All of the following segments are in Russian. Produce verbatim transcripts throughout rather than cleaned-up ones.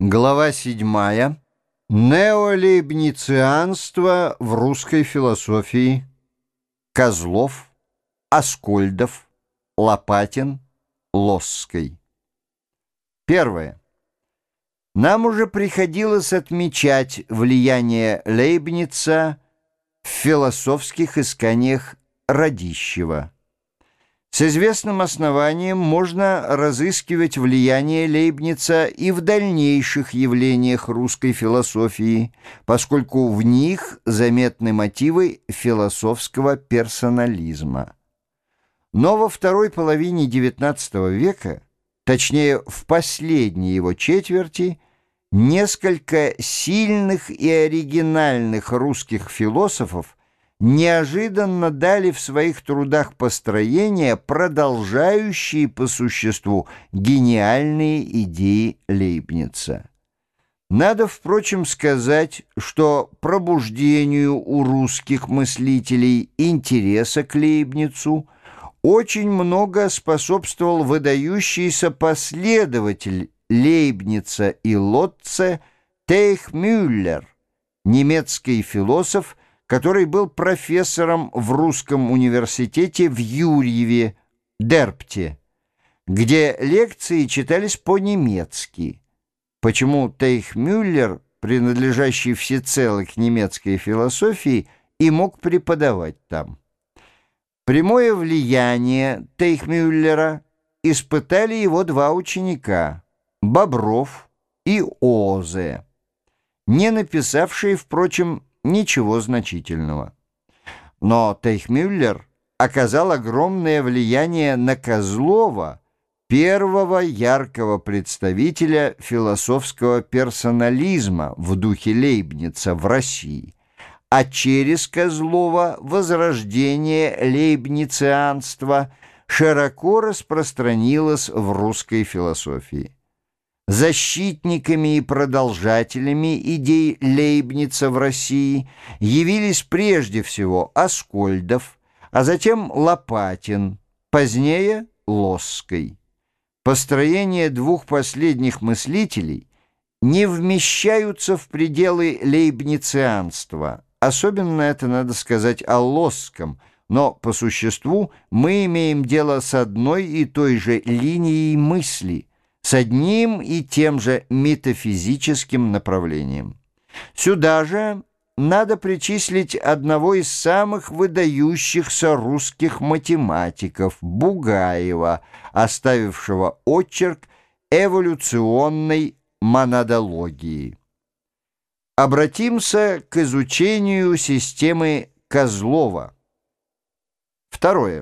Глава седьмая. Неолейбницианство в русской философии. Козлов, Аскольдов, Лопатин, Лосской. Первое. Нам уже приходилось отмечать влияние Лейбница в философских исканиях Радищева. С известным основанием можно разыскивать влияние Лейбница и в дальнейших явлениях русской философии, поскольку в них заметны мотивы философского персонализма. Но во второй половине девятнадцатого века, точнее в последней его четверти, несколько сильных и оригинальных русских философов неожиданно дали в своих трудах построения, продолжающие по существу гениальные идеи Лейбница. Надо, впрочем, сказать, что пробуждению у русских мыслителей интереса к Лейбницу очень много способствовал выдающийся последователь Лейбница и Лотце Тейхмюллер, немецкий философ, который был профессором в русском университете в Юрьеве, Дерпте, где лекции читались по-немецки. Почему Тейхмюллер, принадлежащий всецело к немецкой философии, и мог преподавать там. Прямое влияние Тейхмюллера испытали его два ученика – Бобров и Озе, не написавшие, впрочем, ничего значительного. Но Тейхмюллер оказал огромное влияние на Козлова, первого яркого представителя философского персонализма в духе Лейбница в России, а через Козлова возрождение лейбницианства широко распространилось в русской философии. Защитниками и продолжателями идей Лейбница в России явились прежде всего Аскольдов, а затем Лопатин, позднее Лосской. Построения двух последних мыслителей не вмещаются в пределы лейбницианства. Особенно это надо сказать о Лосском, но по существу мы имеем дело с одной и той же линией мысли, с одним и тем же метафизическим направлением. Сюда же надо причислить одного из самых выдающихся русских математиков Бугаева, оставившего очерк эволюционной монадологии. Обратимся к изучению системы Козлова. Второе.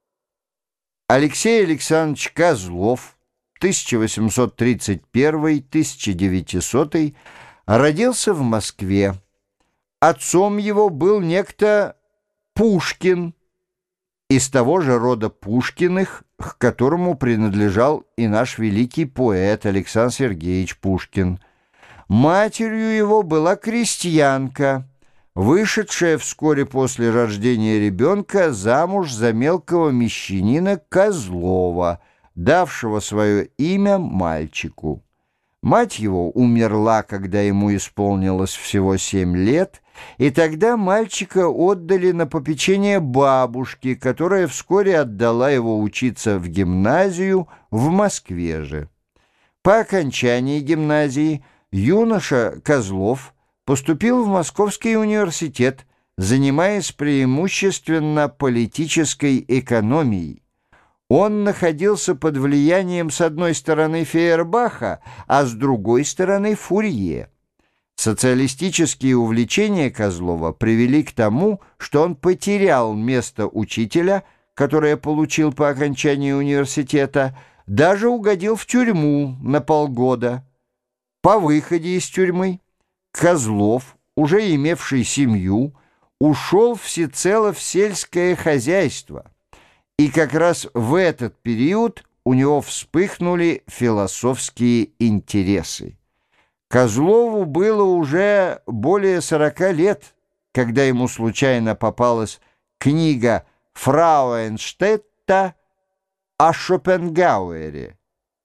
Алексей Александрович Козлов тысяча восемьсот тридцать первый — тысяча девятисотый родился в Москве. Отцом его был некто Пушкин, из того же рода Пушкиных, к которому принадлежал и наш великий поэт Александр Сергеевич Пушкин. Матерью его была крестьянка, вышедшая вскоре после рождения ребенка замуж за мелкого мещанина Козлова, давшего свое имя мальчику. Мать его умерла, когда ему исполнилось всего семь лет, и тогда мальчика отдали на попечение бабушки, которая вскоре отдала его учиться в гимназию в Москве же. По окончании гимназии юноша Козлов поступил в Московский университет, занимаясь преимущественно политической экономией. Он находился под влиянием с одной стороны Фейербаха, а с другой стороны Фурье. Социалистические увлечения Козлова привели к тому, что он потерял место учителя, которое получил по окончании университета, даже угодил в тюрьму на полгода. По выходе из тюрьмы Козлов, уже имевший семью, ушел всецело в сельское хозяйство. И как раз в этот период у него вспыхнули философские интересы. Козлову было уже более сорока лет, когда ему случайно попалась книга Фрауенштетта о Шопенгауэре.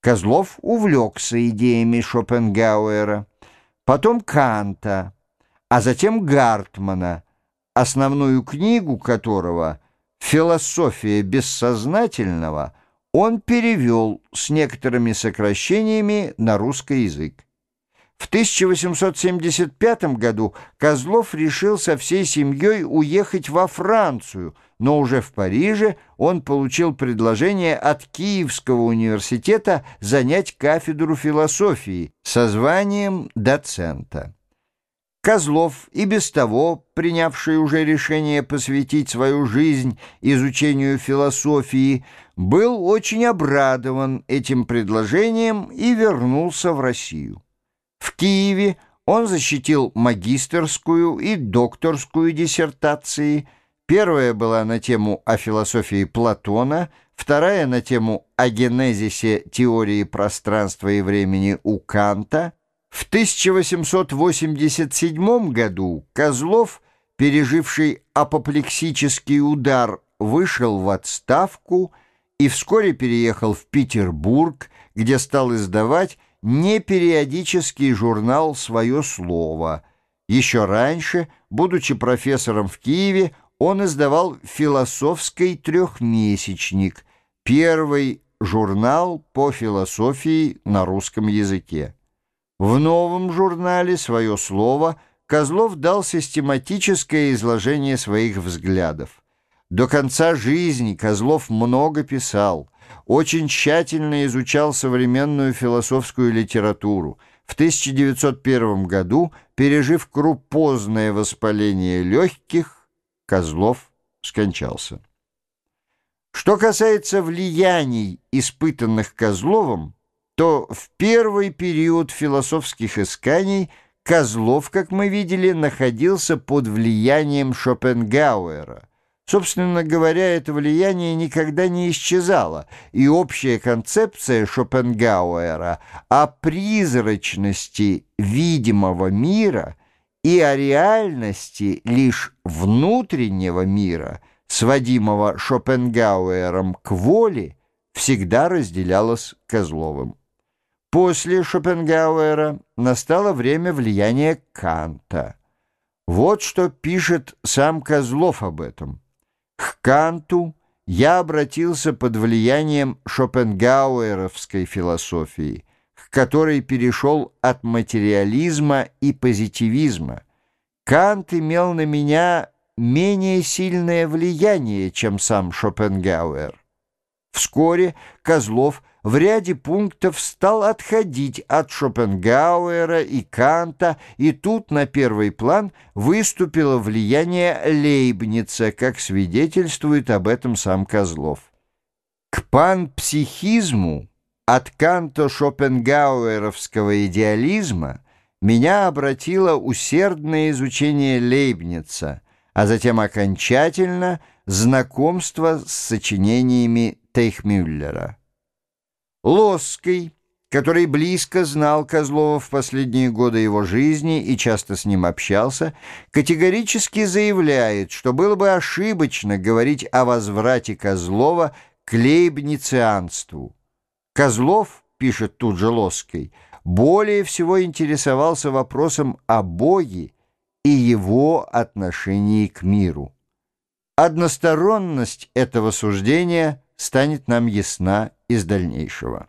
Козлов увлекся идеями Шопенгауэра, потом Канта, а затем Гартмана, основную книгу которого «Философия бессознательного» он перевел с некоторыми сокращениями на русский язык. В тысяча восемьсот семьдесят пятом году Козлов решил со всей семьей уехать во Францию, но уже в Париже он получил предложение от Киевского университета занять кафедру философии со званием доцента. Козлов, и без того принявший уже решение посвятить свою жизнь изучению философии, был очень обрадован этим предложением и вернулся в Россию. В Киеве он защитил магистерскую и докторскую диссертации. Первая была на тему о философии Платона, вторая на тему о генезисе теории пространства и времени у Канта. В тысяча восемьсот восемьдесят седьмом году Козлов, переживший апоплексический удар, вышел в отставку и вскоре переехал в Петербург, где стал издавать непериодический журнал «Свое слово». Еще раньше, будучи профессором в Киеве, он издавал «Философский трехмесячник», первый журнал по философии на русском языке. В новом журнале «Свое слово» Козлов дал систематическое изложение своих взглядов. До конца жизни Козлов много писал, очень тщательно изучал современную философскую литературу. В тысяча девятьсот первом году, пережив крупозное воспаление легких, Козлов скончался. Что касается влияний, испытанных Козловым, то в первый период философских исканий Козлов, как мы видели, находился под влиянием Шопенгауэра. Собственно говоря, это влияние никогда не исчезало, и общая концепция Шопенгауэра о призрачности видимого мира и о реальности лишь внутреннего мира, сводимого Шопенгауэром к воле, всегда разделялась Козловым. После Шопенгауэра настало время влияния Канта. Вот что пишет сам Козлов об этом. К Канту я обратился под влиянием шопенгауэровской философии, к которой перешел от материализма и позитивизма. Кант имел на меня менее сильное влияние, чем сам Шопенгауэр. Вскоре Козлов в ряде пунктов стал отходить от Шопенгауэра и Канта, и тут на первый план выступило влияние Лейбница, как свидетельствует об этом сам Козлов. К панпсихизму от канто-шопенгауэровского идеализма меня обратило усердное изучение Лейбница, а затем окончательно знакомство с сочинениями Тейхмюллера. Лосский, который близко знал Козлова в последние годы его жизни и часто с ним общался, категорически заявляет, что было бы ошибочно говорить о возврате Козлова к лейбницианству. Козлов, пишет тут же Лосский, более всего интересовался вопросом о Боге и его отношении к миру. Односторонность этого суждения станет нам ясна из дальнейшего.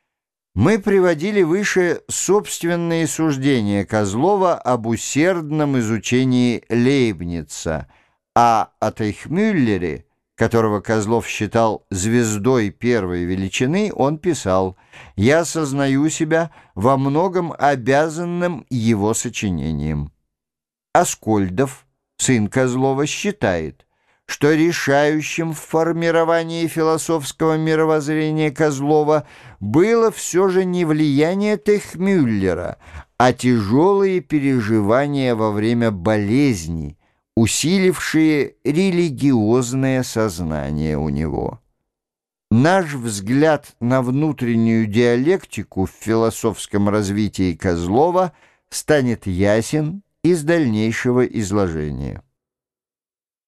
Мы приводили выше собственные суждения Козлова об усердном изучении Лейбница, а о Тейхмюллере, которого Козлов считал звездой первой величины, он писал: «Я сознаю себя во многом обязанным его сочинением». Аскольдов, сын Козлова, считает, что решающим в формировании философского мировоззрения Козлова было все же не влияние Тейхмюллера, а тяжелые переживания во время болезни, усилившие религиозное сознание у него. Наш взгляд на внутреннюю диалектику в философском развитии Козлова станет ясен из дальнейшего изложения.